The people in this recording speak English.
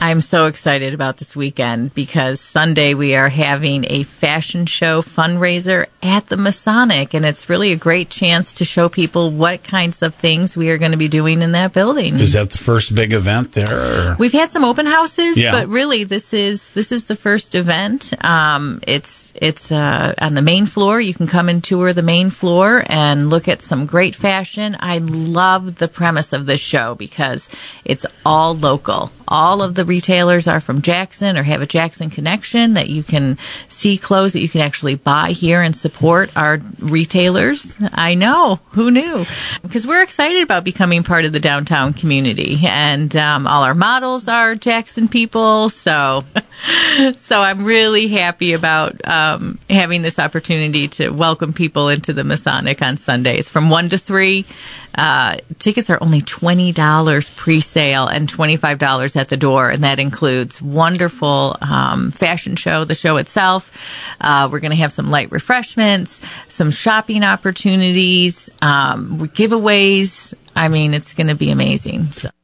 I'm so excited about this weekend because Sunday we are having a fashion show fundraiser at the Masonic, and it's really a great chance to show people what kinds of things we are going to be doing in that building. Is that the first big event there? Or? We've had some open houses, but really this is the first event. It's on the main floor. You can come and tour the main floor and look at some great fashion. I love the premise of this show because it's all local. All of the retailers are from Jackson or have a Jackson connection, that you can see clothes that you can actually buy here and support our retailers. I know. Who knew? Because we're excited about becoming part of the downtown community. And all our models are Jackson people. So I'm really happy about having this opportunity to welcome people into the Masonic on Sundays from 1 to 3. Tickets are only $20 pre-sale and $25 at the door, and that includes wonderful fashion show, the show itself. We're going to have some light refreshments, some shopping opportunities, giveaways. I mean, it's going to be amazing. So.